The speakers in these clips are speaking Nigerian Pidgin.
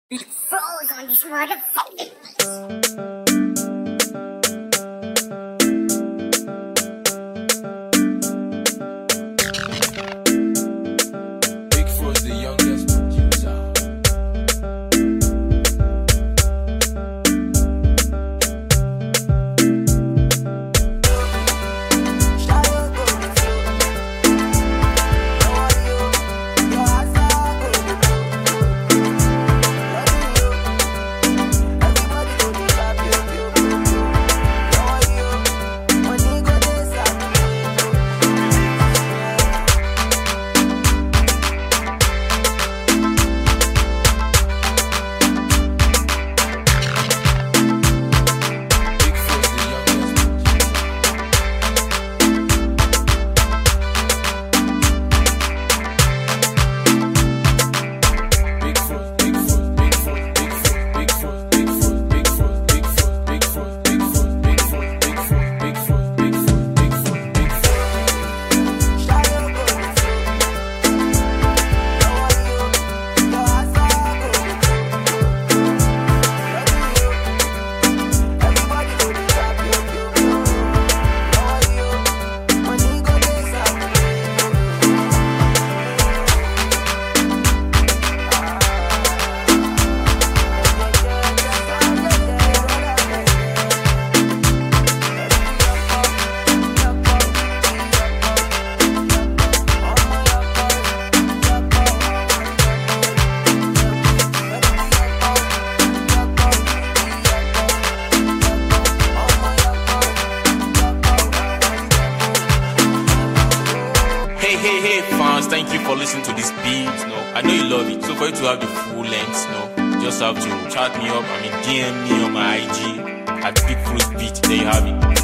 Froze on this motherfucker. Big Froze, the youngest producer. Hey, fans, thank you for listening to this beat. I know you love it. So for you to have the full length, you just have to chat me up. DM me on my IG at Big Froze Beat. There you have it.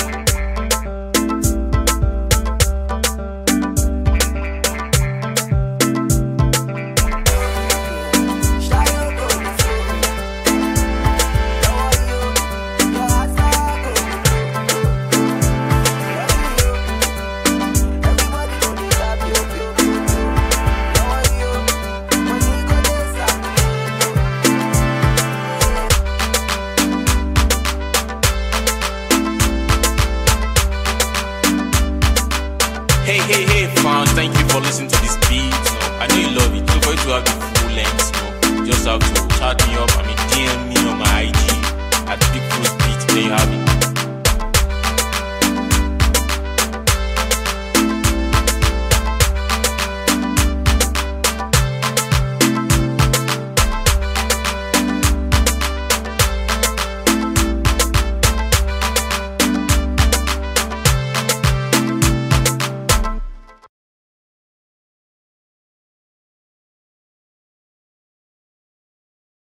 Hey, fans, thank you for listening to this beat. I know you love it. So for you to have the full length, just have to chat me up. DM me on my IG at Big Froze Beat. There you have it.